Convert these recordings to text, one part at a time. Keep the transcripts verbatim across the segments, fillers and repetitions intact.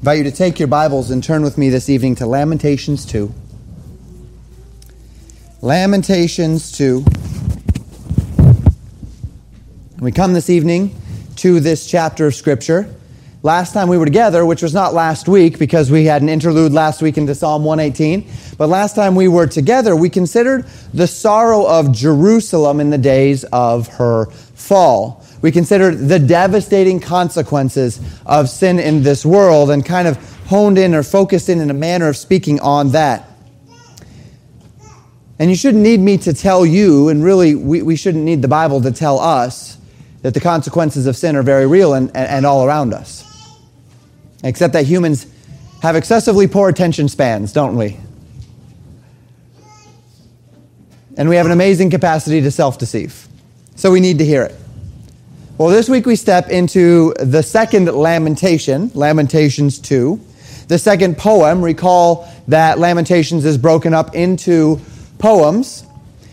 invite you to take your Bibles and turn with me this evening to Lamentations two. Lamentations two. We come this evening to this chapter of Scripture. Last time we were together, which was not last week because we had an interlude last week into Psalm one eighteen, but last time we were together, we considered the sorrow of Jerusalem in the days of her fall. We considered the devastating consequences of sin in this world and kind of honed in or focused in in a manner of speaking on that. And you shouldn't need me to tell you, and really we, we shouldn't need the Bible to tell us, that the consequences of sin are very real and, and, and all around us. Except that humans have excessively poor attention spans, don't we? And we have an amazing capacity to self-deceive. So we need to hear it. Well, this week we step into the second lamentation, Lamentations two. The second poem. Recall that Lamentations is broken up into poems.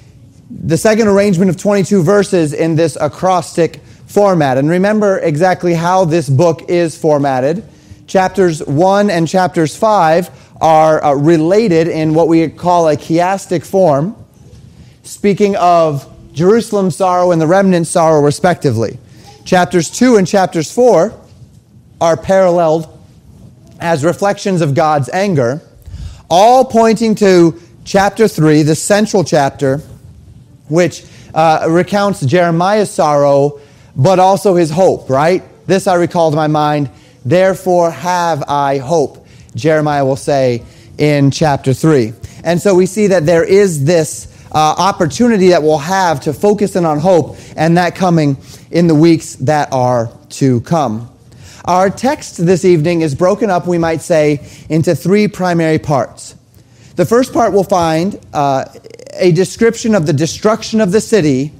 The second arrangement of twenty-two verses in this acrostic format. And remember exactly how this book is formatted. Chapters one and chapters five are uh, related in what we call a chiastic form, speaking of Jerusalem's sorrow and the remnant's sorrow respectively. Chapters two and chapters four are paralleled as reflections of God's anger, all pointing to chapter three, the central chapter, which uh, recounts Jeremiah's sorrow, but also his hope, right? This I recall to my mind, therefore have I hope, Jeremiah will say in chapter three. And so we see that there is this uh, opportunity that we'll have to focus in on hope, and that coming in the weeks that are to come. Our text this evening is broken up, we might say, into three primary parts. The first part will find uh, a description of the destruction of the city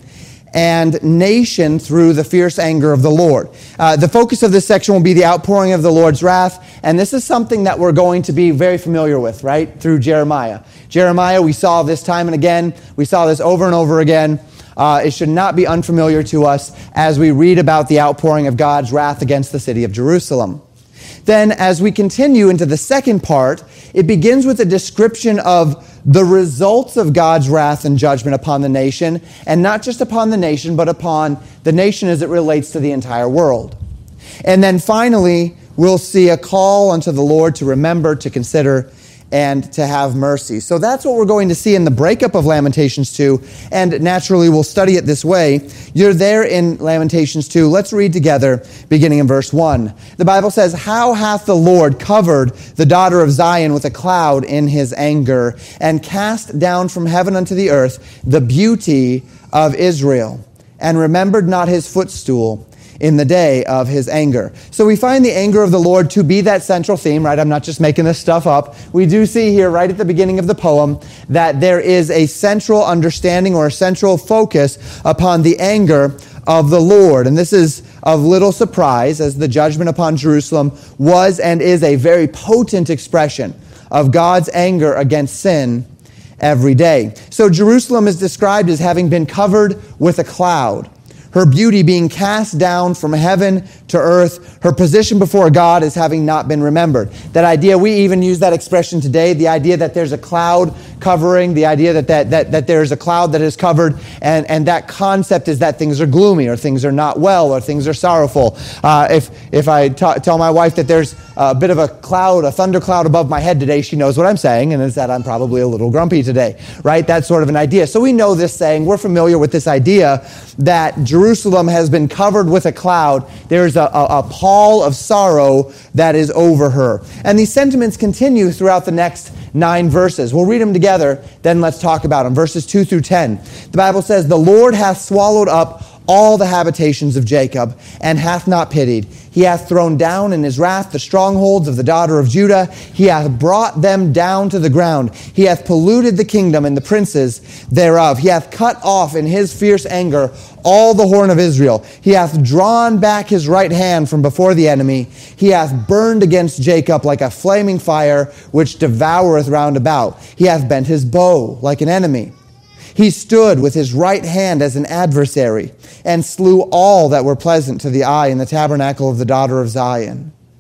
and nation through the fierce anger of the Lord. Uh, the focus of this section will be the outpouring of the Lord's wrath, and this is something that we're going to be very familiar with, right, through Jeremiah. Jeremiah, we saw this time and again. We saw this over and over again. Uh, it should not be unfamiliar to us as we read about the outpouring of God's wrath against the city of Jerusalem. Then, as we continue into the second part, it begins with a description of the results of God's wrath and judgment upon the nation, and not just upon the nation, but upon the nation as it relates to the entire world. And then finally, we'll see a call unto the Lord to remember, to consider, and to have mercy. So that's what we're going to see in the breakup of Lamentations two, and naturally we'll study it this way. You're there in Lamentations two. Let's read together, beginning in verse one. The Bible says, "How hath the Lord covered the daughter of Zion with a cloud in his anger, and cast down from heaven unto the earth the beauty of Israel, and remembered not his footstool in the day of his anger." So we find the anger of the Lord to be that central theme, right? I'm not just making this stuff up. We do see here right at the beginning of the poem that there is a central understanding or a central focus upon the anger of the Lord. And this is of little surprise, as the judgment upon Jerusalem was and is a very potent expression of God's anger against sin every day. So Jerusalem is described as having been covered with a cloud, her beauty being cast down from heaven to earth, her position before God as having not been remembered. That idea, we even use that expression today, the idea that there's a cloud covering, the idea that that that, that there's a cloud that is covered, and, and that concept is that things are gloomy, or things are not well, or things are sorrowful. Uh, if if I t- tell my wife that there's a bit of a cloud, a thundercloud above my head today, she knows what I'm saying, and it's that I'm probably a little grumpy today, right? That's sort of an idea. So we know this saying, we're familiar with this idea that Jerusalem has been covered with a cloud. There's a, a, a pall of sorrow that is over her. And these sentiments continue throughout the next nine verses. We'll read them together, then let's talk about them. Verses two through ten. The Bible says, "The Lord hath swallowed up all the habitations of Jacob, and hath not pitied. He hath thrown down in his wrath the strongholds of the daughter of Judah. He hath brought them down to the ground. He hath polluted the kingdom and the princes thereof. He hath cut off in his fierce anger all the horn of Israel. He hath drawn back his right hand from before the enemy. He hath burned against Jacob like a flaming fire, which devoureth round about. He hath bent his bow like an enemy. He stood with his right hand as an adversary, and slew all that were pleasant to the eye in the tabernacle of the daughter of Zion.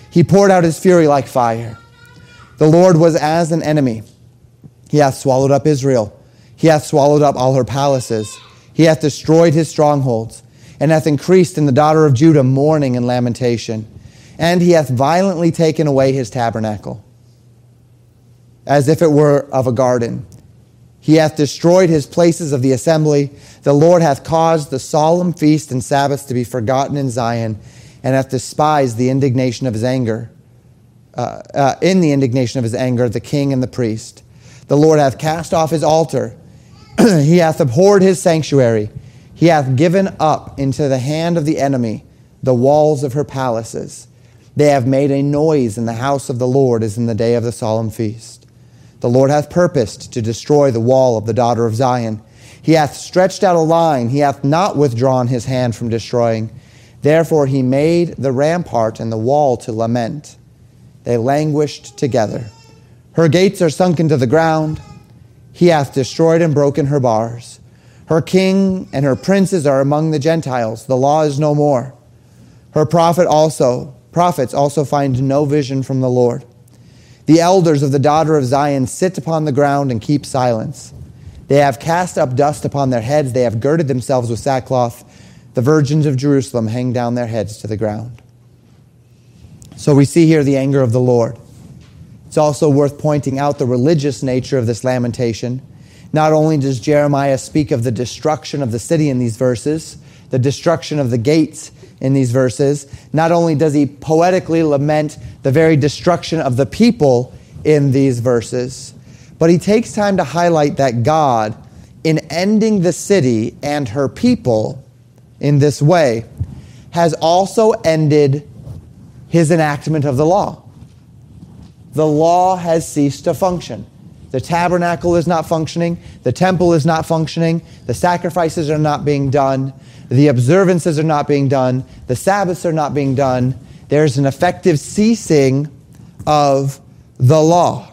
He poured out his fury like fire. The Lord was as an enemy. He hath swallowed up Israel. He hath swallowed up all her palaces. He hath destroyed his strongholds, and hath increased in the daughter of Judah mourning and lamentation. And he hath violently taken away his tabernacle, as if it were of a garden. He hath destroyed his places of the assembly. The Lord hath caused the solemn feast and Sabbaths to be forgotten in Zion, and hath despised the indignation of his anger. Uh, uh, in the indignation of his anger, the king and the priest. The Lord hath cast off his altar. He hath abhorred his sanctuary. He hath given up into the hand of the enemy the walls of her palaces. They have made a noise in the house of the Lord as in the day of the solemn feast. The Lord hath purposed to destroy the wall of the daughter of Zion. He hath stretched out a line. He hath not withdrawn his hand from destroying. Therefore he made the rampart and the wall to lament. They languished together. Her gates are sunk into the ground. He hath destroyed and broken her bars. Her king and her princes are among the Gentiles. The law is no more. Her prophet also, prophets also find no vision from the Lord. The elders of the daughter of Zion sit upon the ground and keep silence. They have cast up dust upon their heads. They have girded themselves with sackcloth. The virgins of Jerusalem hang down their heads to the ground. So we see here the anger of the Lord. It's also worth pointing out the religious nature of this lamentation. Not only does Jeremiah speak of the destruction of the city in these verses, the destruction of the gates in these verses, not only does he poetically lament the very destruction of the people in these verses, but he takes time to highlight that God, in ending the city and her people in this way, has also ended his enactment of the law. The law has ceased to function. The tabernacle is not functioning. The temple is not functioning. The sacrifices are not being done. The observances are not being done. The Sabbaths are not being done. There's an effective ceasing of the law.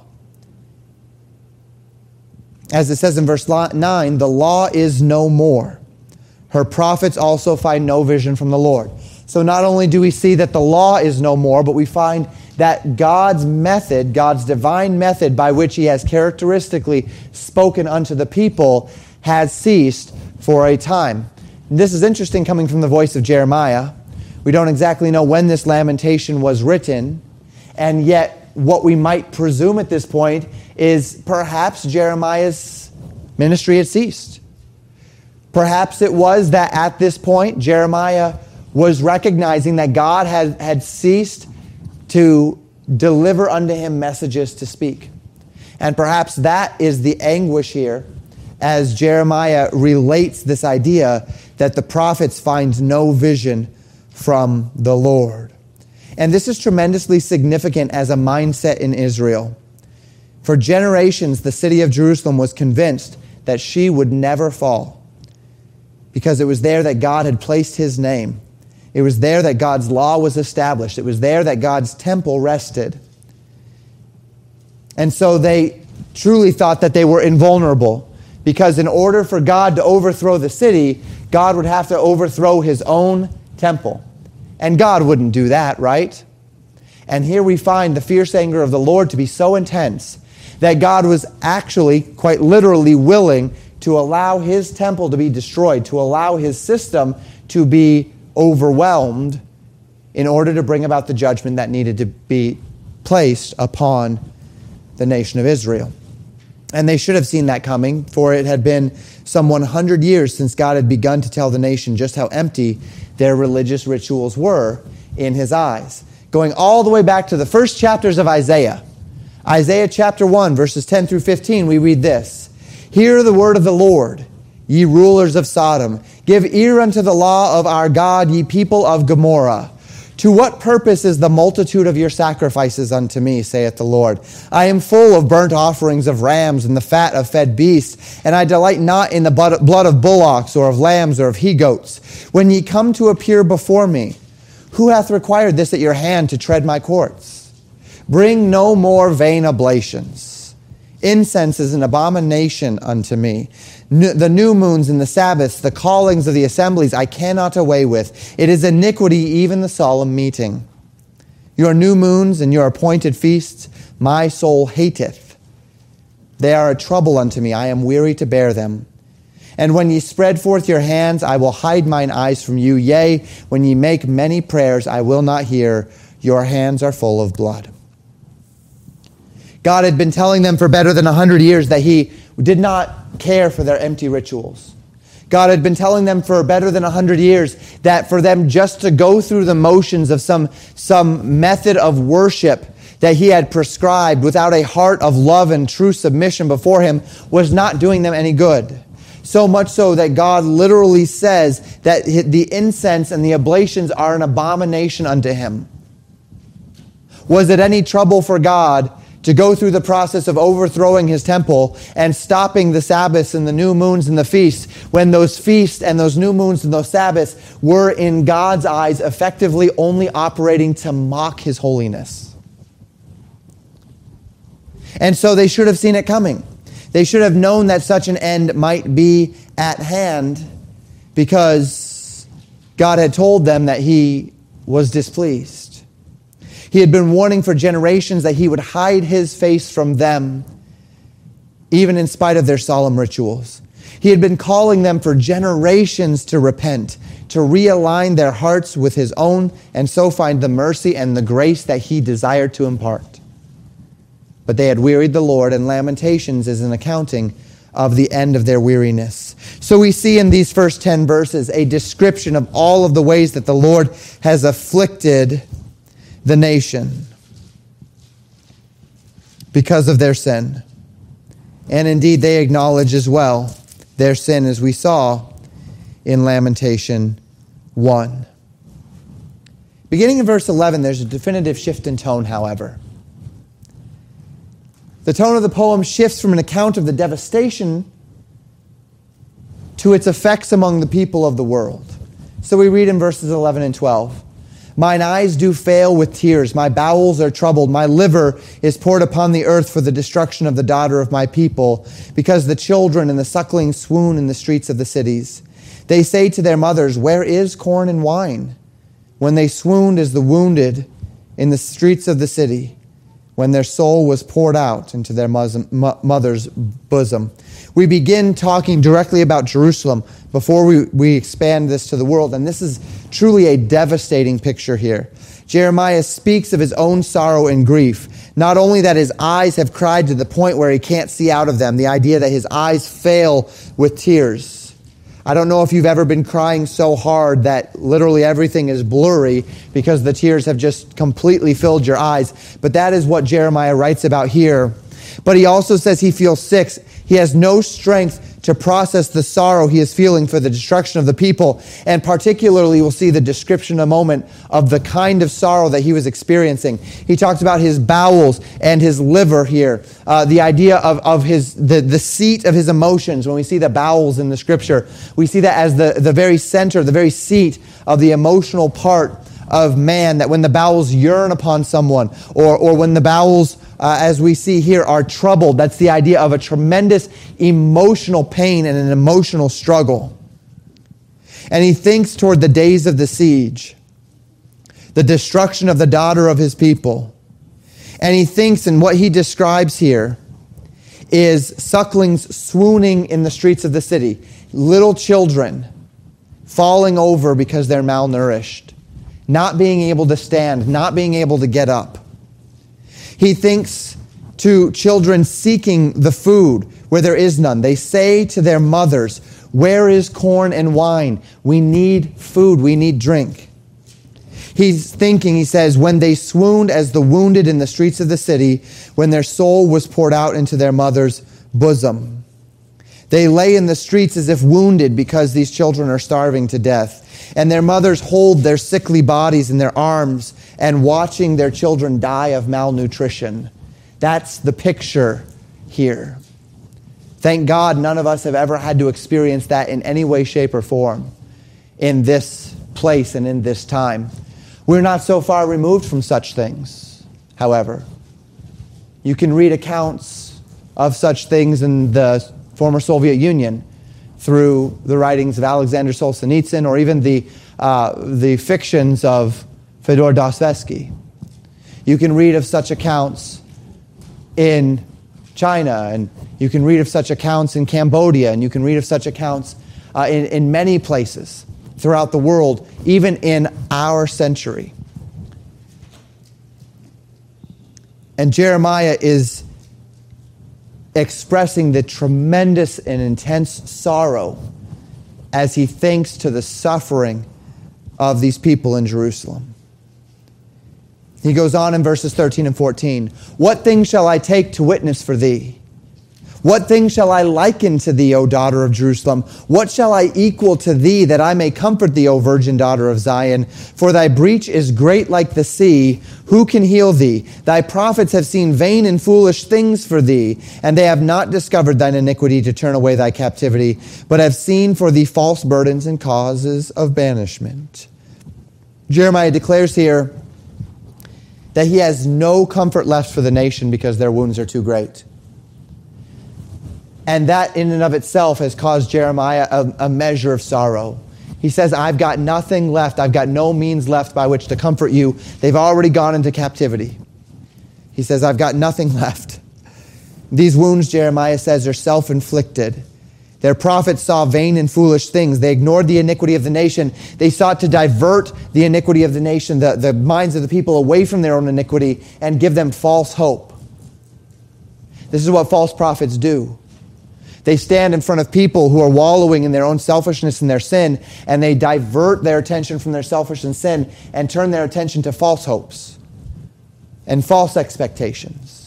As it says in verse nine, the law is no more. Her prophets also find no vision from the Lord. So not only do we see that the law is no more, but we find that God's method, God's divine method by which he has characteristically spoken unto the people has ceased for a time. And this is interesting coming from the voice of Jeremiah. We don't exactly know when this lamentation was written, and yet what we might presume at this point is perhaps Jeremiah's ministry had ceased. Perhaps it was that at this point Jeremiah was recognizing that God had, had ceased to deliver unto him messages to speak. And perhaps that is the anguish here as Jeremiah relates this idea that the prophets find no vision from the Lord. And this is tremendously significant as a mindset in Israel. For generations, the city of Jerusalem was convinced that she would never fall because it was there that God had placed his name. It was there that God's law was established. It was there that God's temple rested. And so they truly thought that they were invulnerable, because in order for God to overthrow the city, God would have to overthrow his own temple. And God wouldn't do that, right? And here we find the fierce anger of the Lord to be so intense that God was actually, quite literally, willing to allow his temple to be destroyed, to allow his system to be overwhelmed in order to bring about the judgment that needed to be placed upon the nation of Israel. And they should have seen that coming, for it had been some one hundred years since God had begun to tell the nation just how empty their religious rituals were in his eyes. Going all the way back to the first chapters of Isaiah. Isaiah chapter one, verses ten through fifteen, we read this. Hear the word of the Lord, ye rulers of Sodom. Give ear unto the law of our God, ye people of Gomorrah. To what purpose is the multitude of your sacrifices unto me, saith the Lord? I am full of burnt offerings of rams and the fat of fed beasts, and I delight not in the blood of bullocks or of lambs or of he-goats. When ye come to appear before me, who hath required this at your hand to tread my courts? Bring no more vain oblations. Incense is an abomination unto me. The new moons and the Sabbaths, the callings of the assemblies, I cannot away with. It is iniquity, even the solemn meeting. Your new moons and your appointed feasts my soul hateth. They are a trouble unto me. I am weary to bear them. And when ye spread forth your hands, I will hide mine eyes from you. Yea, when ye make many prayers, I will not hear. Your hands are full of blood. God had been telling them for better than a hundred years that he did not care for their empty rituals. God had been telling them for better than a hundred years that for them just to go through the motions of some, some method of worship that he had prescribed without a heart of love and true submission before him was not doing them any good. So much so that God literally says that the incense and the oblations are an abomination unto him. Was it any trouble for God to go through the process of overthrowing his temple and stopping the Sabbaths and the new moons and the feasts when those feasts and those new moons and those Sabbaths were in God's eyes effectively only operating to mock his holiness? And so they should have seen it coming. They should have known that such an end might be at hand because God had told them that he was displeased. He had been warning for generations that he would hide his face from them, even in spite of their solemn rituals. He had been calling them for generations to repent, to realign their hearts with his own, and so find the mercy and the grace that he desired to impart. But they had wearied the Lord, and Lamentations is an accounting of the end of their weariness. So we see in these first ten verses a description of all of the ways that the Lord has afflicted the nation because of their sin. And indeed, they acknowledge as well their sin, as we saw in Lamentation one. Beginning in verse eleven, there's a definitive shift in tone, however. The tone of the poem shifts from an account of the devastation to its effects among the people of the world. So we read in verses eleven and twelve, Mine eyes do fail with tears, my bowels are troubled, my liver is poured upon the earth for the destruction of the daughter of my people, because the children and the sucklings swoon in the streets of the cities. They say to their mothers, Where is corn and wine? When they swooned as the wounded in the streets of the city, when their soul was poured out into their mother's bosom. We begin talking directly about Jerusalem before we, we expand this to the world. And this is truly a devastating picture here. Jeremiah speaks of his own sorrow and grief. Not only that his eyes have cried to the point where he can't see out of them, the idea that his eyes fail with tears. I don't know if you've ever been crying so hard that literally everything is blurry because the tears have just completely filled your eyes. But that is what Jeremiah writes about here. But he also says he feels sick. He has no strength to process the sorrow he is feeling for the destruction of the people. And particularly, we'll see the description in a moment of the kind of sorrow that he was experiencing. He talks about his bowels and his liver here. Uh, the idea of, of his the, the seat of his emotions. When we see the bowels in the scripture, we see that as the, the very center, the very seat of the emotional part of man, that when the bowels yearn upon someone, or, or when the bowels, uh, as we see here, are troubled, that's the idea of a tremendous emotional pain and an emotional struggle. And he thinks toward the days of the siege, the destruction of the daughter of his people. And he thinks, and what he describes here is sucklings swooning in the streets of the city, little children falling over because they're malnourished, not being able to stand, not being able to get up. He thinks to children seeking the food where there is none. They say to their mothers, Where is corn and wine? We need food, we need drink. He's thinking, he says, when they swooned as the wounded in the streets of the city, when their soul was poured out into their mother's bosom. They lay in the streets as if wounded because these children are starving to death. And their mothers hold their sickly bodies in their arms and watching their children die of malnutrition. That's the picture here. Thank God none of us have ever had to experience that in any way, shape, or form in this place and in this time. We're not so far removed from such things, however. You can read accounts of such things in the former Soviet Union through the writings of Alexander Solzhenitsyn or even the, uh, the fictions of Fyodor Dostoevsky. You can read of such accounts in China, and you can read of such accounts in Cambodia, and you can read of such accounts uh, in, in many places throughout the world, even in our century. And Jeremiah is expressing the tremendous and intense sorrow as he thinks to the suffering of these people in Jerusalem. He goes on in verses thirteen and fourteen. What thing shall I take to witness for thee? What thing shall I liken to thee, O daughter of Jerusalem? What shall I equal to thee, that I may comfort thee, O virgin daughter of Zion? For thy breach is great like the sea. Who can heal thee? Thy prophets have seen vain and foolish things for thee, and they have not discovered thine iniquity to turn away thy captivity, but have seen for thee false burdens and causes of banishment. Jeremiah declares here that he has no comfort left for the nation because their wounds are too great. And that in and of itself has caused Jeremiah a, a measure of sorrow. He says, I've got nothing left. I've got no means left by which to comfort you. They've already gone into captivity. He says, I've got nothing left. These wounds, Jeremiah says, are self-inflicted. Their prophets saw vain and foolish things. They ignored the iniquity of the nation. They sought to divert the iniquity of the nation, the, the minds of the people, away from their own iniquity and give them false hope. This is what false prophets do. They stand in front of people who are wallowing in their own selfishness and their sin, and they divert their attention from their selfish and sin and turn their attention to false hopes and false expectations.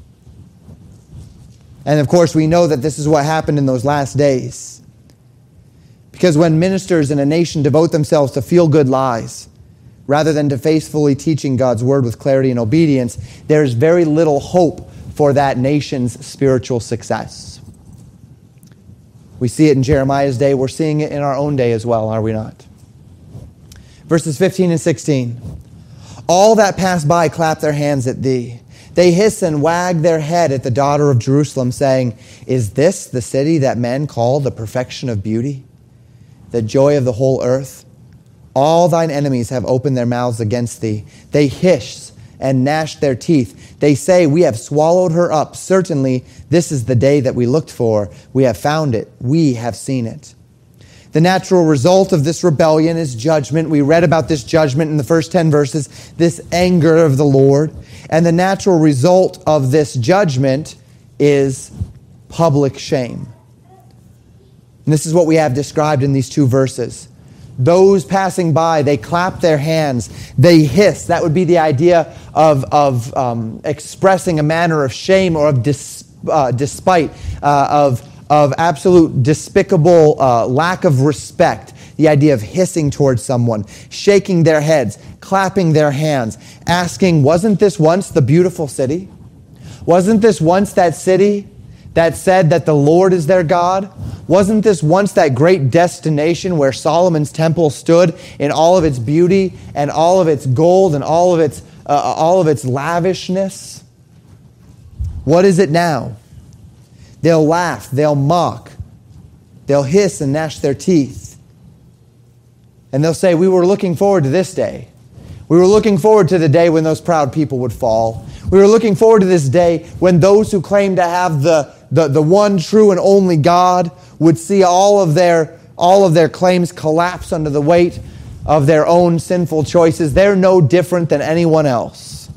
And of course, we know that this is what happened in those last days. Because when ministers in a nation devote themselves to feel-good lies, rather than to faithfully teaching God's word with clarity and obedience, there's very little hope for that nation's spiritual success. We see it in Jeremiah's day. We're seeing it in our own day as well, are we not? Verses fifteen and sixteen. All that pass by clap their hands at thee. They hiss and wag their head at the daughter of Jerusalem, saying, Is this the city that men call the perfection of beauty, the joy of the whole earth? All thine enemies have opened their mouths against thee. They hiss and gnash their teeth. They say, We have swallowed her up. Certainly, this is the day that we looked for. We have found it. We have seen it. The natural result of this rebellion is judgment. We read about this judgment in the first ten verses, this anger of the Lord. And the natural result of this judgment is public shame. And this is what we have described in these two verses. Those passing by, they clap their hands, they hiss. That would be the idea of, of um, expressing a manner of shame or of dis, uh, despite, uh, of, of absolute despicable uh, lack of respect. The idea of hissing towards someone, shaking their heads, clapping their hands, asking, wasn't this once the beautiful city? Wasn't this once that city that said that the Lord is their God? Wasn't this once that great destination where Solomon's temple stood in all of its beauty and all of its gold and all of its, uh, all of its lavishness? What is it now? They'll laugh, they'll mock, they'll hiss and gnash their teeth. And they'll say, we were looking forward to this day. We were looking forward to the day when those proud people would fall. We were looking forward to this day when those who claim to have the, the, the one true and only God would see all of their, all of their claims collapse under the weight of their own sinful choices. They're no different than anyone else.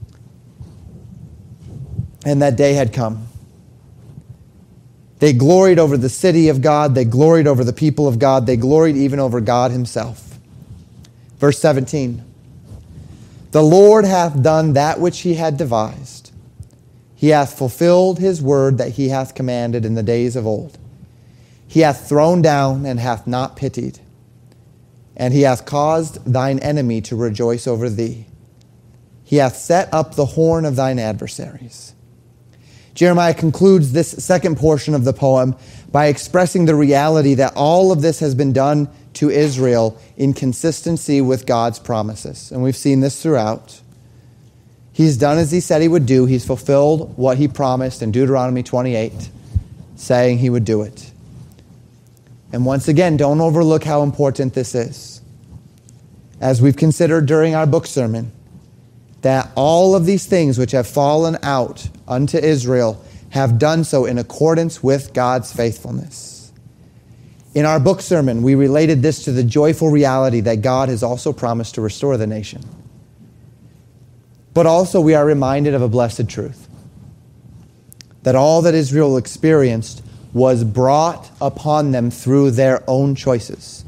And that day had come. They gloried over the city of God. They gloried over the people of God. They gloried even over God himself. Verse seventeen. The Lord hath done that which he had devised. He hath fulfilled his word that he hath commanded in the days of old. He hath thrown down and hath not pitied. And he hath caused thine enemy to rejoice over thee. He hath set up the horn of thine adversaries. Jeremiah concludes this second portion of the poem by expressing the reality that all of this has been done to Israel in consistency with God's promises. And we've seen this throughout. He's done as he said he would do. He's fulfilled what he promised in Deuteronomy twenty-eight, saying he would do it. And once again, don't overlook how important this is. As we've considered during our book sermon, that all of these things which have fallen out unto Israel have done so in accordance with God's faithfulness. In our book sermon, we related this to the joyful reality that God has also promised to restore the nation. But also we are reminded of a blessed truth, that all that Israel experienced was brought upon them through their own choices.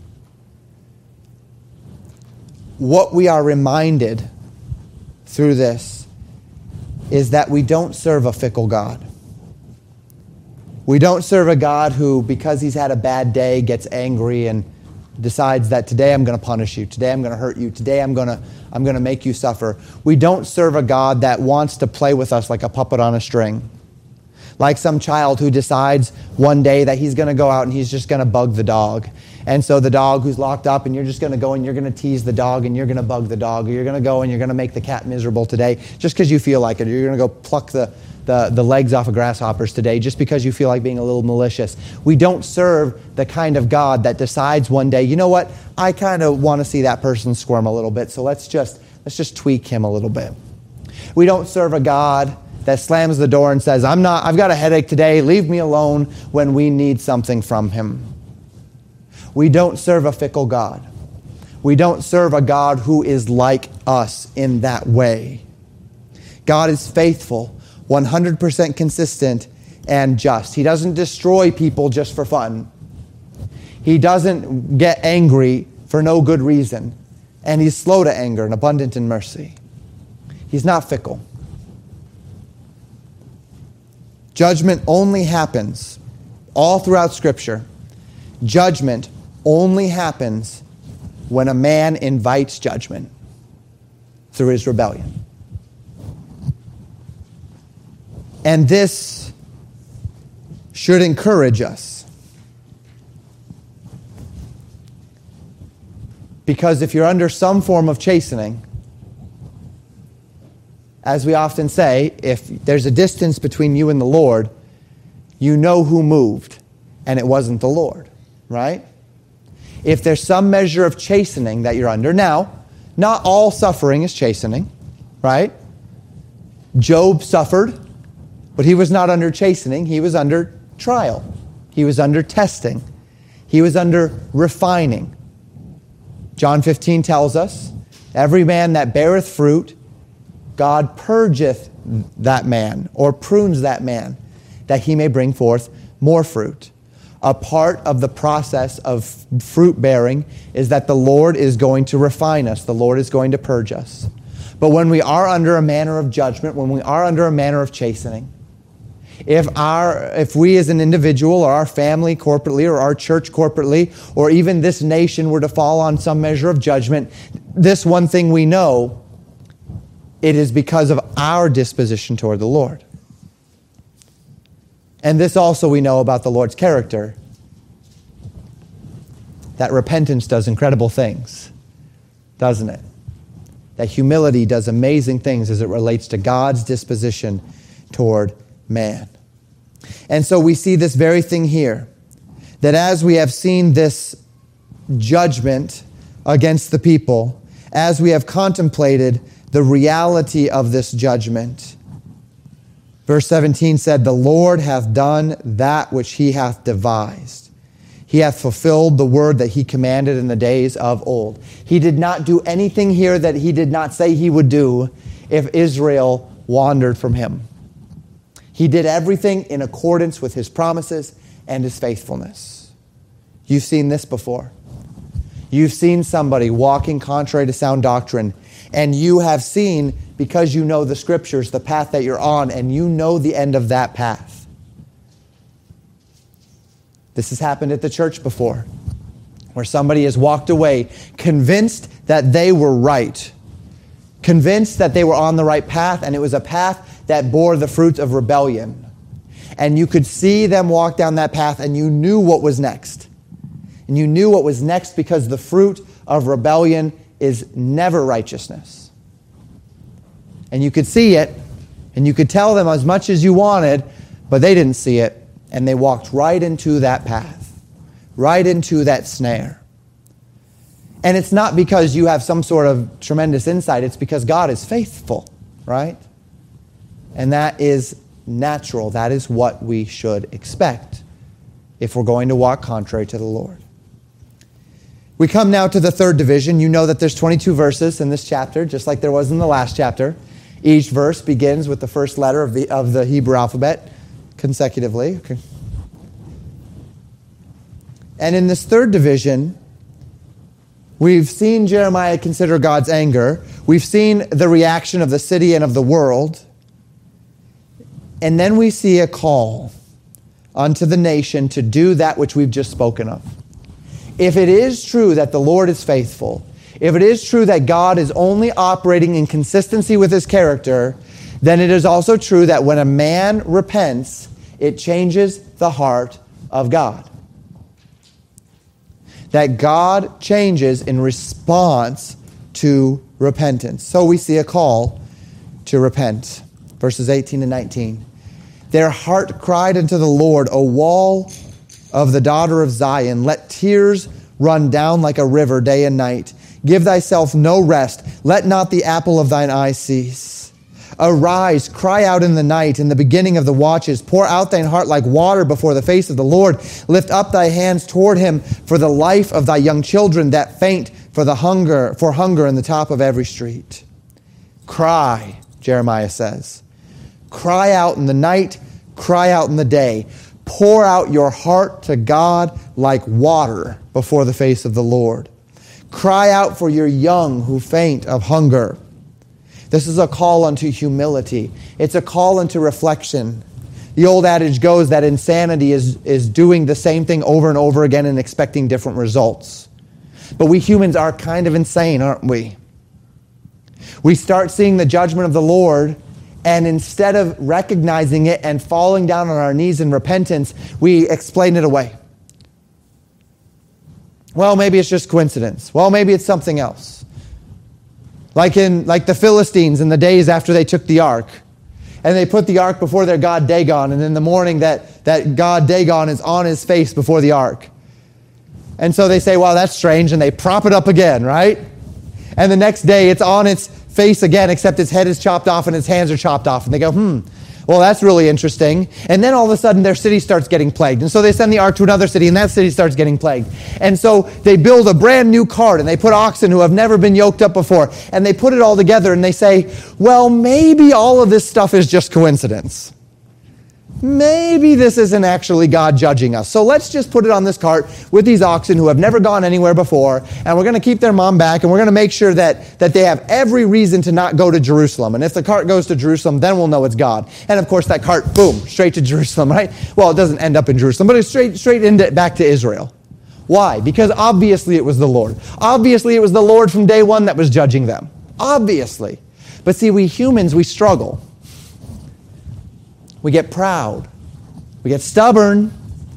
What we are reminded through this is that we don't serve a fickle God. We don't serve a God who, because he's had a bad day, gets angry and decides that today I'm going to punish you, today I'm going to hurt you, today I'm going to I'm going to make you suffer. We don't serve a God that wants to play with us like a puppet on a string. Like some child who decides one day that he's going to go out and he's just going to bug the dog. And so the dog who's locked up, and you're just going to go and you're going to tease the dog and you're going to bug the dog, or you're going to go and you're going to make the cat miserable today just because you feel like it. Or you're going to go pluck the, the, the legs off of grasshoppers today just because you feel like being a little malicious. We don't serve the kind of God that decides one day, you know what, I kind of want to see that person squirm a little bit, so let's just let's just tweak him a little bit. We don't serve a God that slams the door and says, I'm not, I've got a headache today, leave me alone, when we need something from him. We don't serve a fickle God. We don't serve a God who is like us in that way. God is faithful, one hundred percent consistent, and just. He doesn't destroy people just for fun. He doesn't get angry for no good reason. And he's slow to anger and abundant in mercy. He's not fickle. Judgment only happens all throughout Scripture. Judgment only happens when a man invites judgment through his rebellion. And this should encourage us. Because if you're under some form of chastening, as we often say, if there's a distance between you and the Lord, you know who moved, and it wasn't the Lord, right? If there's some measure of chastening that you're under, now, not all suffering is chastening, right? Job suffered, but he was not under chastening. He was under trial. He was under testing. He was under refining. John fifteen tells us, every man that beareth fruit, God purgeth that man, or prunes that man, that he may bring forth more fruit. A part of the process of fruit bearing is that the Lord is going to refine us. The Lord is going to purge us. But when we are under a manner of judgment, when we are under a manner of chastening, if our, if we as an individual or our family corporately or our church corporately or even this nation were to fall on some measure of judgment, this one thing we know, it is because of our disposition toward the Lord. And this also we know about the Lord's character, that repentance does incredible things, doesn't it? That humility does amazing things as it relates to God's disposition toward man. And so we see this very thing here, that as we have seen this judgment against the people, as we have contemplated the reality of this judgment, verse seventeen said, the Lord hath done that which he hath devised. He hath fulfilled the word that he commanded in the days of old. He did not do anything here that he did not say he would do if Israel wandered from him. He did everything in accordance with his promises and his faithfulness. You've seen this before. You've seen somebody walking contrary to sound doctrine, and you have seen, because you know the Scriptures, the path that you're on, and you know the end of that path. This has happened at the church before, where somebody has walked away convinced that they were right, convinced that they were on the right path, and it was a path that bore the fruit of rebellion. And you could see them walk down that path, and you knew what was next. And you knew what was next because the fruit of rebellion is never righteousness. And you could see it, and you could tell them as much as you wanted, but they didn't see it, and they walked right into that path, right into that snare. And it's not because you have some sort of tremendous insight. It's because God is faithful, right? And that is natural. That is what we should expect if we're going to walk contrary to the Lord. We come now to the third division. You know that there's twenty-two verses in this chapter, just like there was in the last chapter. Each verse begins with the first letter of the, of the Hebrew alphabet consecutively. Okay. And in this third division, we've seen Jeremiah consider God's anger. We've seen the reaction of the city and of the world. And then we see a call unto the nation to do that which we've just spoken of. If it is true that the Lord is faithful, if it is true that God is only operating in consistency with his character, then it is also true that when a man repents, it changes the heart of God. That God changes in response to repentance. So we see a call to repent. Verses eighteen and nineteen. Their heart cried unto the Lord, O wall of the daughter of Zion, let tears run down like a river day and night. Give thyself no rest. Let not the apple of thine eye cease. Arise, cry out in the night, in the beginning of the watches. Pour out thine heart like water before the face of the Lord. Lift up thy hands toward him for the life of thy young children that faint for the hunger, for hunger in the top of every street. Cry, Jeremiah says. Cry out in the night, cry out in the day. Pour out your heart to God like water before the face of the Lord. Cry out for your young who faint of hunger. This is a call unto humility. It's a call unto reflection. The old adage goes that insanity is, is doing the same thing over and over again and expecting different results. But we humans are kind of insane, aren't we? We start seeing the judgment of the Lord, and instead of recognizing it and falling down on our knees in repentance, we explain it away. Well, maybe it's just coincidence. Well, maybe it's something else. Like in like the Philistines in the days after they took the ark. And they put the ark before their god Dagon. And in the morning that, that god Dagon is on his face before the ark. And so they say, well, that's strange. And they prop it up again, right? And the next day it's on its face again, except its head is chopped off and its hands are chopped off. And they go, hmm, well, that's really interesting. And then all of a sudden their city starts getting plagued. And so they send the ark to another city and that city starts getting plagued. And so they build a brand new cart and they put oxen who have never been yoked up before. And they put it all together and they say, well, maybe all of this stuff is just coincidence. Maybe this isn't actually God judging us. So let's just put it on this cart with these oxen who have never gone anywhere before, and we're going to keep their mom back, and we're going to make sure that, that they have every reason to not go to Jerusalem. And if the cart goes to Jerusalem, then we'll know it's God. And of course that cart, boom, straight to Jerusalem, right? Well, it doesn't end up in Jerusalem, but it's straight, straight into, back to Israel. Why? Because obviously it was the Lord. Obviously it was the Lord from day one that was judging them. Obviously. But see, we humans, we struggle. We get proud, we get stubborn,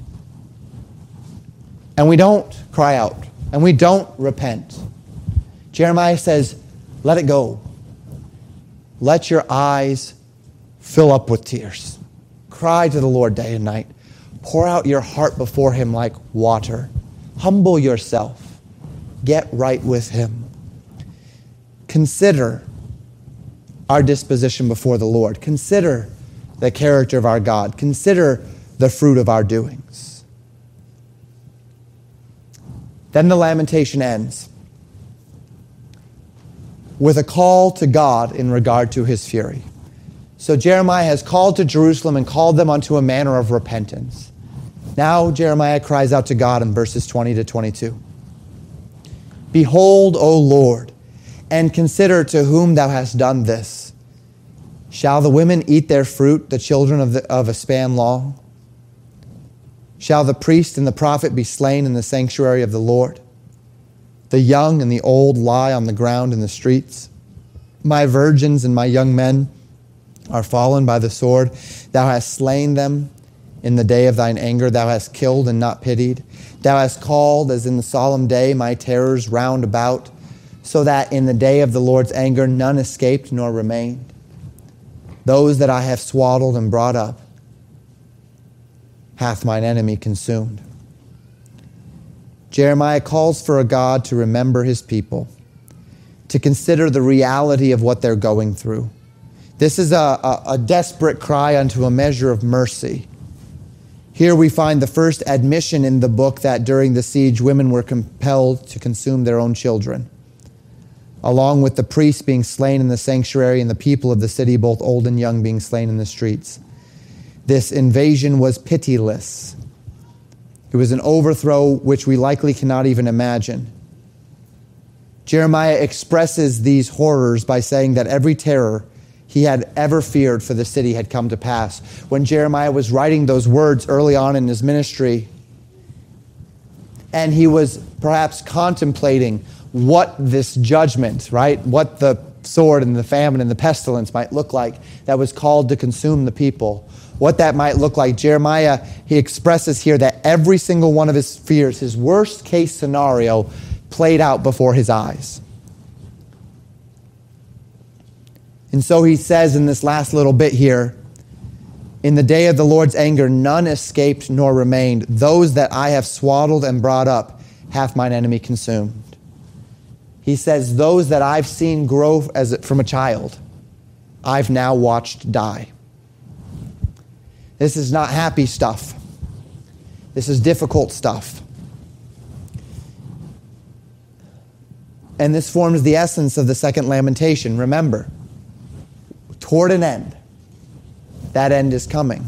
and we don't cry out, and we don't repent. Jeremiah says, let it go. Let your eyes fill up with tears. Cry to the Lord day and night. Pour out your heart before him like water. Humble yourself. Get right with him. Consider our disposition before the Lord. Consider the character of our God. Consider the fruit of our doings. Then the lamentation ends with a call to God in regard to his fury. So Jeremiah has called to Jerusalem and called them unto a manner of repentance. Now Jeremiah cries out to God in verses twenty to twenty-two. Behold, O Lord, and consider to whom thou hast done this. Shall the women eat their fruit, the children of, the, of a span long? Shall the priest and the prophet be slain in the sanctuary of the Lord? The young and the old lie on the ground in the streets. My virgins and my young men are fallen by the sword. Thou hast slain them in the day of thine anger. Thou hast killed and not pitied. Thou hast called, as in the solemn day, my terrors round about, so that in the day of the Lord's anger none escaped nor remained. Those that I have swaddled and brought up hath mine enemy consumed. Jeremiah calls for a God to remember his people, to consider the reality of what they're going through. This is a, a, a desperate cry unto a measure of mercy. Here we find the first admission in the book that during the siege, women were compelled to consume their own children, along with the priests being slain in the sanctuary and the people of the city, both old and young, being slain in the streets. This invasion was pitiless. It was an overthrow which we likely cannot even imagine. Jeremiah expresses these horrors by saying that every terror he had ever feared for the city had come to pass. When Jeremiah was writing those words early on in his ministry, and he was perhaps contemplating what this judgment, right, what the sword and the famine and the pestilence might look like that was called to consume the people, what that might look like. Jeremiah, he expresses here that every single one of his fears, his worst case scenario, played out before his eyes. And so he says in this last little bit here, in the day of the Lord's anger, none escaped nor remained. Those that I have swaddled and brought up hath mine enemy consumed. He says, those that I've seen grow as from a child, I've now watched die. This is not happy stuff. This is difficult stuff. And this forms the essence of the second lamentation. Remember, toward an end. That end is coming.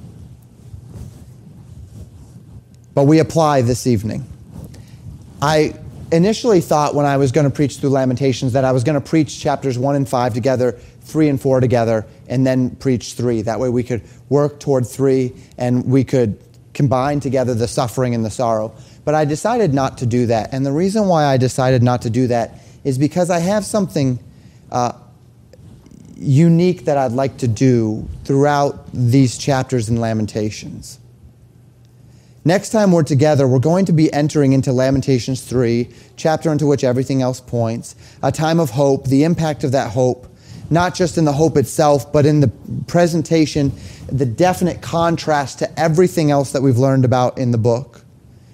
But we apply this evening. I initially thought when I was going to preach through Lamentations that I was going to preach chapters one and five together, three and four together, and then preach three. That way we could work toward three and we could combine together the suffering and the sorrow. But I decided not to do that. And the reason why I decided not to do that is because I have something uh, unique that I'd like to do throughout these chapters in Lamentations. Next time we're together, we're going to be entering into Lamentations three, chapter into which everything else points, a time of hope, the impact of that hope, not just in the hope itself, but in the presentation, the definite contrast to everything else that we've learned about in the book.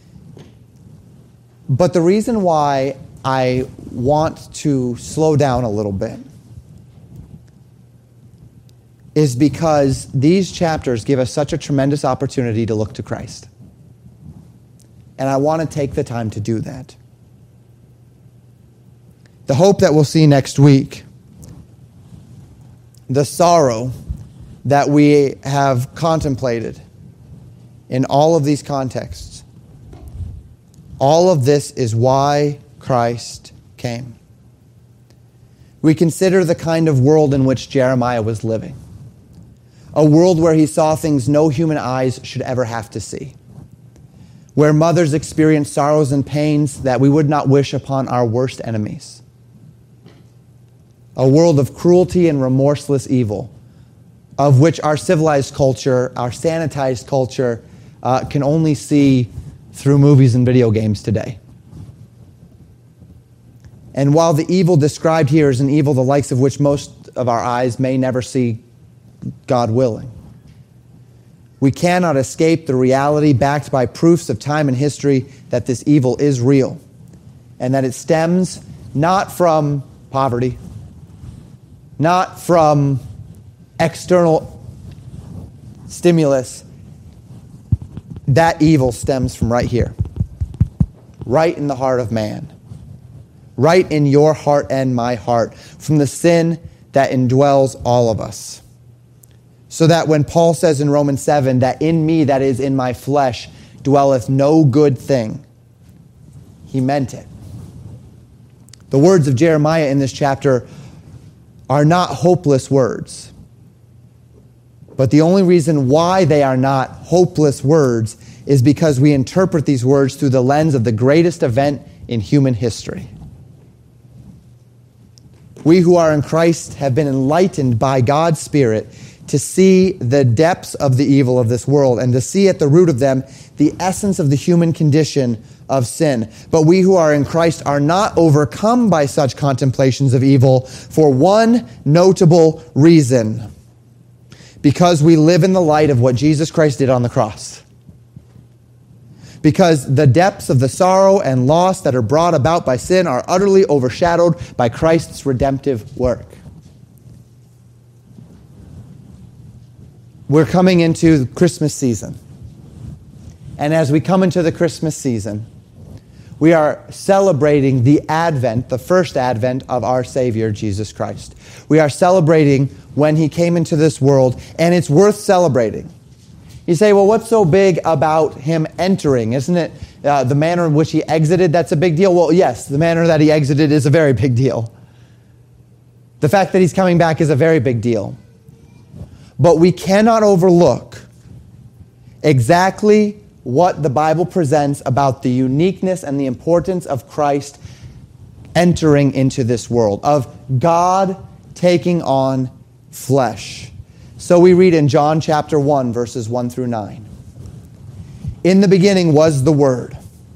But the reason why I want to slow down a little bit is because these chapters give us such a tremendous opportunity to look to Christ. And I want to take the time to do that. The hope that we'll see next week, the sorrow that we have contemplated in all of these contexts, all of this is why Christ came. We consider the kind of world in which Jeremiah was living. A world where he saw things no human eyes should ever have to see. Where mothers experienced sorrows and pains that we would not wish upon our worst enemies. A world of cruelty and remorseless evil, of which our civilized culture, our sanitized culture, uh, can only see through movies and video games today. And while the evil described here is an evil the likes of which most of our eyes may never see, God willing, we cannot escape the reality backed by proofs of time and history that this evil is real and that it stems not from poverty, not from external stimulus. That evil stems from right here, right in the heart of man, right in your heart and my heart, from the sin that indwells all of us. So that when Paul says in Romans seven that in me, that is in my flesh, dwelleth no good thing, he meant it. The words of Jeremiah in this chapter are not hopeless words. But the only reason why they are not hopeless words is because we interpret these words through the lens of the greatest event in human history. We who are in Christ have been enlightened by God's Spirit to see the depths of the evil of this world and to see at the root of them the essence of the human condition of sin. But we who are in Christ are not overcome by such contemplations of evil for one notable reason: because we live in the light of what Jesus Christ did on the cross. because the depths of the sorrow and loss that are brought about by sin are utterly overshadowed by Christ's redemptive work. We're coming into Christmas season. And as we come into the Christmas season, we are celebrating the advent, the first advent of our Savior, Jesus Christ. We are celebrating when he came into this world, and it's worth celebrating. You say, well, what's so big about him entering? Isn't it uh, the manner in which he exited that's a big deal? Well, yes, the manner that he exited is a very big deal. The fact that he's coming back is a very big deal. But we cannot overlook exactly what the Bible presents about the uniqueness and the importance of Christ entering into this world, of God taking on flesh. So we read in John chapter one, verses one through nine. In the beginning was the Word,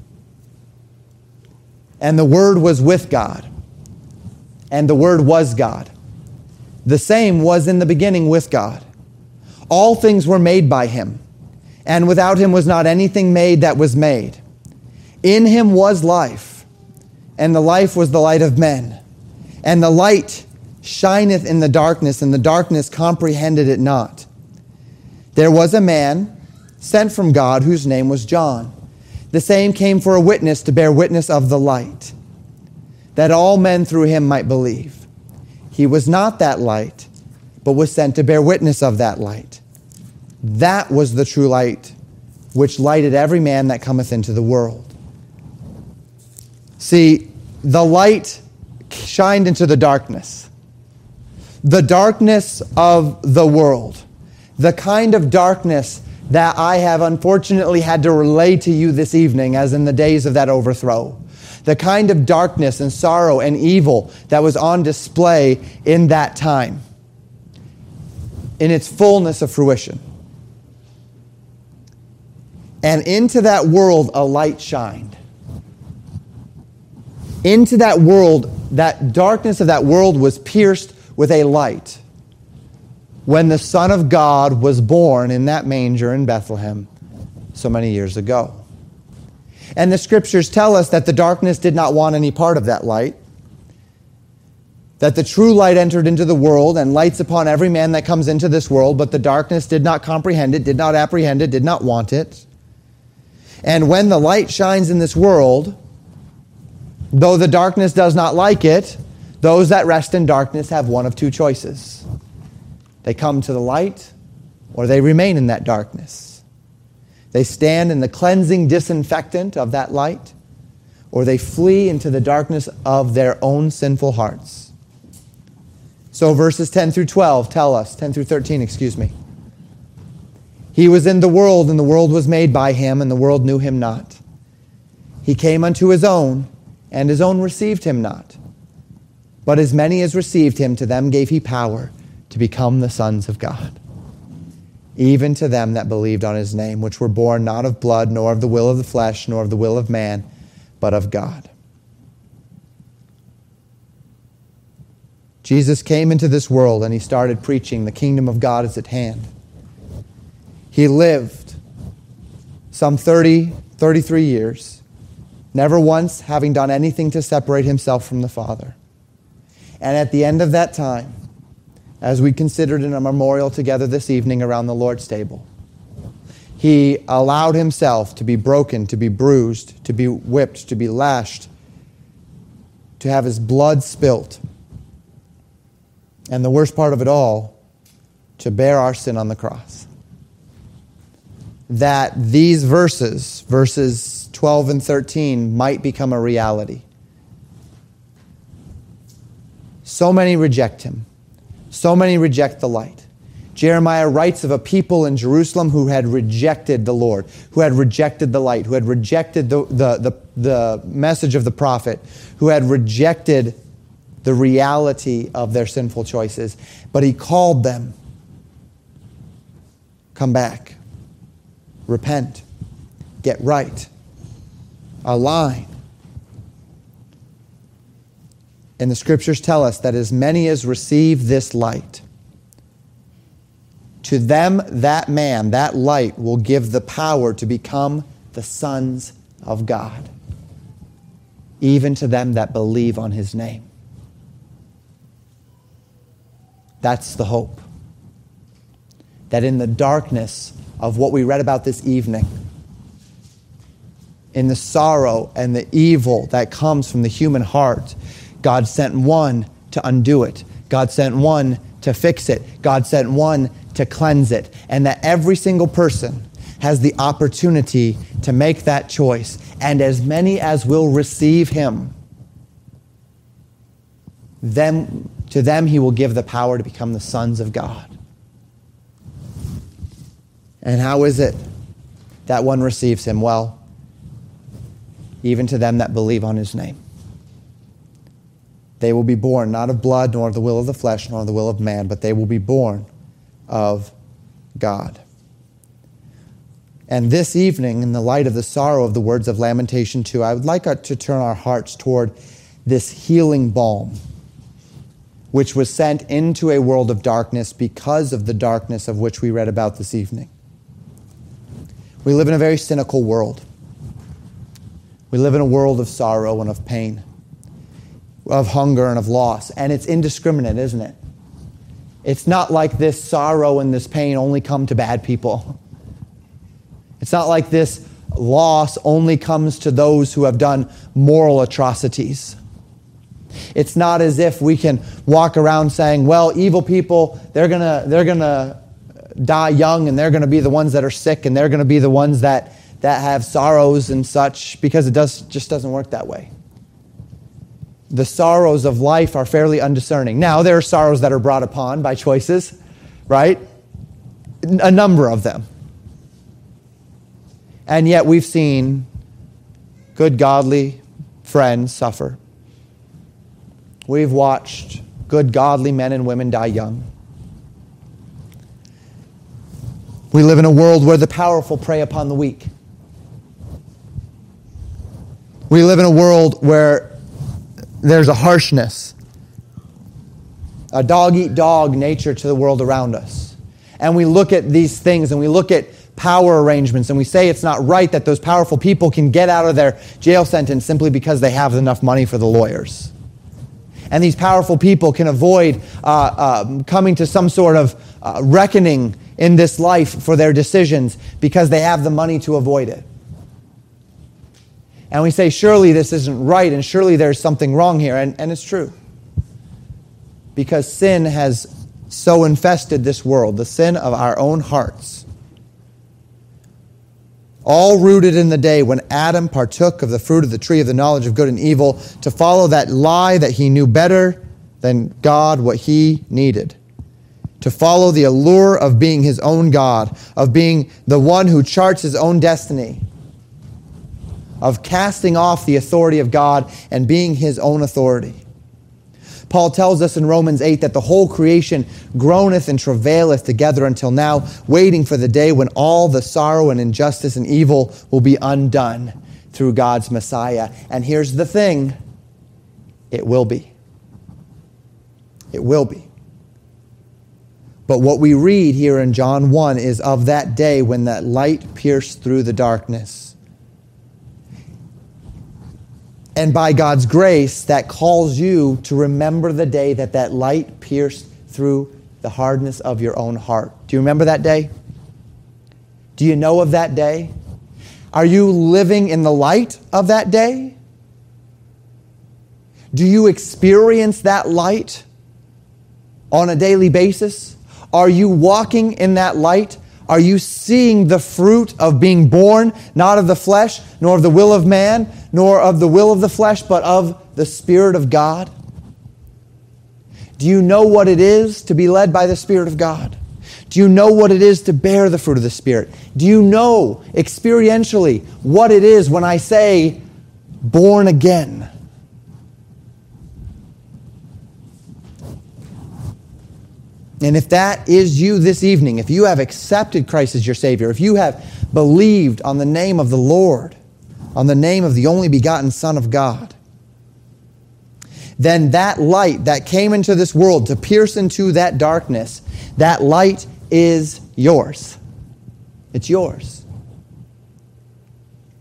and the Word was with God, and the Word was God. The same was in the beginning with God. All things were made by him, and without him was not anything made that was made. In him was life, and the life was the light of men. And the light shineth in the darkness, and the darkness comprehended it not. There was a man sent from God whose name was John. The same came for a witness to bear witness of the light, that all men through him might believe. He was not that light, but was sent to bear witness of that light. That was the true light, which lighted every man that cometh into the world. See, the light shined into the darkness. The darkness of the world. The kind of darkness that I have unfortunately had to relay to you this evening, as in the days of that overthrow. The kind of darkness and sorrow and evil that was on display in that time, in its fullness of fruition. And into that world a light shined. Into that world, that darkness of that world was pierced with a light when the Son of God was born in that manger in Bethlehem so many years ago. And the Scriptures tell us that the darkness did not want any part of that light, that the true light entered into the world and lights upon every man that comes into this world, but the darkness did not comprehend it, did not apprehend it, did not want it. And when the light shines in this world, though the darkness does not like it, those that rest in darkness have one of two choices. They come to the light, or they remain in that darkness. They stand in the cleansing disinfectant of that light, or they flee into the darkness of their own sinful hearts. So verses ten through twelve tell us, ten through thirteen, excuse me. He was in the world, and the world was made by him, and the world knew him not. He came unto his own, and his own received him not. But as many as received him, to them gave he power to become the sons of God, even to them that believed on his name, which were born not of blood, nor of the will of the flesh, nor of the will of man, but of God. Jesus came into this world, and he started preaching, the kingdom of God is at hand. He lived some thirty, thirty-three years, never once having done anything to separate himself from the Father. And at the end of that time, as we considered in a memorial together this evening around the Lord's table, he allowed himself to be broken, to be bruised, to be whipped, to be lashed, to have his blood spilt. And the worst part of it all, to bear our sin on the cross. That these verses, verses twelve and thirteen, might become a reality. So many reject him. So many reject the light. Jeremiah writes of a people in Jerusalem who had rejected the Lord, who had rejected the light, who had rejected the, the, the, the message of the prophet, who had rejected the reality of their sinful choices. But he called them, come back, repent, get right, align. And the Scriptures tell us that as many as receive this light, to them that man, that light, will give the power to become the sons of God, even to them that believe on his name. That's the hope. That in the darkness of what we read about this evening, in the sorrow and the evil that comes from the human heart, God sent one to undo it. God sent one to fix it. God sent one to cleanse it. And that every single person has the opportunity to make that choice. And as many as will receive him, them, to them he will give the power to become the sons of God. And how is it that one receives him? Well, even to them that believe on his name. They will be born not of blood, nor of the will of the flesh, nor of the will of man, but they will be born of God. And this evening, in the light of the sorrow of the words of Lamentation two, I would like to turn our hearts toward this healing balm, which was sent into a world of darkness because of the darkness of which we read about this evening. We live in a very cynical world. We live in a world of sorrow and of pain, of hunger and of loss. And it's indiscriminate, isn't it? It's not like this sorrow and this pain only come to bad people. It's not like this loss only comes to those who have done moral atrocities. It's not as if we can walk around saying, well, evil people, they're gonna, they're gonna die young, and they're gonna be the ones that are sick, and they're gonna be the ones that, that have sorrows and such, because it does just doesn't work that way. The sorrows of life are fairly undiscerning. Now, there are sorrows that are brought upon by choices, right? A number of them. And yet we've seen good, godly friends suffer. We've watched good, godly men and women die young. We live in a world where the powerful prey upon the weak. We live in a world where there's a harshness, a dog-eat-dog nature to the world around us. And we look at these things and we look at power arrangements and we say it's not right that those powerful people can get out of their jail sentence simply because they have enough money for the lawyers. And these powerful people can avoid uh, uh, coming to some sort of uh, reckoning in this life for their decisions because they have the money to avoid it. And we say, surely this isn't right, and surely there's something wrong here. And, and it's true. Because sin has so infested this world, the sin of our own hearts. All rooted in the day when Adam partook of the fruit of the tree of the knowledge of good and evil, to follow that lie that he knew better than God what he needed. To follow the allure of being his own God, of being the one who charts his own destiny, of casting off the authority of God and being his own authority. Paul tells us in Romans eight that the whole creation groaneth and travaileth together until now, waiting for the day when all the sorrow and injustice and evil will be undone through God's Messiah. And here's the thing, it will be. It will be. But what we read here in John one is of that day when that light pierced through the darkness. And by God's grace, that calls you to remember the day that that light pierced through the hardness of your own heart. Do you remember that day? Do you know of that day? Are you living in the light of that day? Do you experience that light on a daily basis? Are you walking in that light? Are you seeing the fruit of being born, not of the flesh, nor of the will of man, nor of the will of the flesh, but of the Spirit of God? Do you know what it is to be led by the Spirit of God? Do you know what it is to bear the fruit of the Spirit? Do you know experientially what it is when I say born again? And if that is you this evening, if you have accepted Christ as your Savior, if you have believed on the name of the Lord, on the name of the only begotten Son of God, then that light that came into this world to pierce into that darkness, that light is yours. It's yours.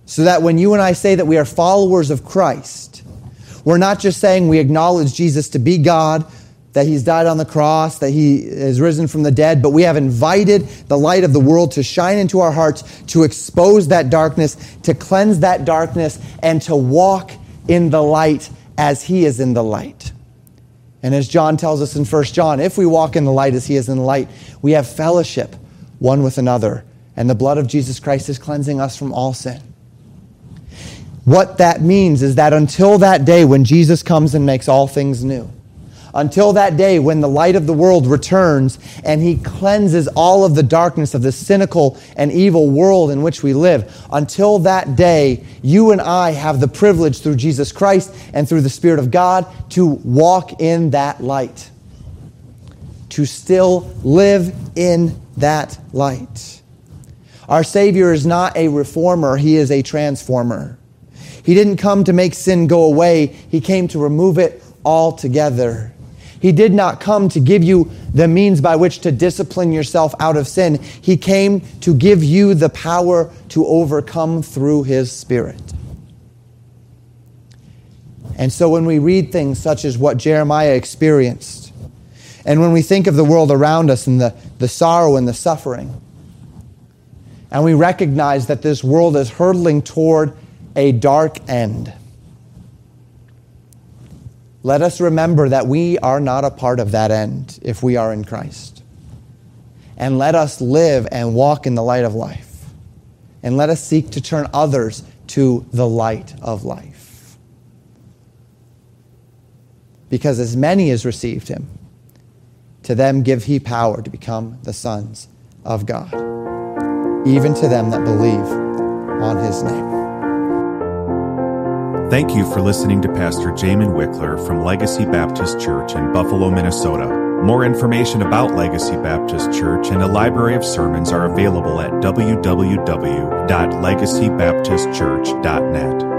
So that when you and I say that we are followers of Christ, we're not just saying we acknowledge Jesus to be God, that he's died on the cross, that he is risen from the dead, but we have invited the light of the world to shine into our hearts, to expose that darkness, to cleanse that darkness, and to walk in the light as he is in the light. And as John tells us in First John, if we walk in the light as he is in the light, we have fellowship one with another, and the blood of Jesus Christ is cleansing us from all sin. What that means is that until that day when Jesus comes and makes all things new, until that day when the light of the world returns and he cleanses all of the darkness of the cynical and evil world in which we live, until that day, you and I have the privilege through Jesus Christ and through the Spirit of God to walk in that light, to still live in that light. Our Savior is not a reformer, he is a transformer. He didn't come to make sin go away, he came to remove it altogether. He did not come to give you the means by which to discipline yourself out of sin. He came to give you the power to overcome through his Spirit. And so when we read things such as what Jeremiah experienced, and when we think of the world around us and the, the sorrow and the suffering, and we recognize that this world is hurtling toward a dark end, let us remember that we are not a part of that end if we are in Christ. And let us live and walk in the light of life. And let us seek to turn others to the light of life. Because as many as received him, to them give he power to become the sons of God, even to them that believe on his name. Thank you for listening to Pastor Jamin Wickler from Legacy Baptist Church in Buffalo, Minnesota. More information about Legacy Baptist Church and a library of sermons are available at w w w dot legacy baptist church dot net.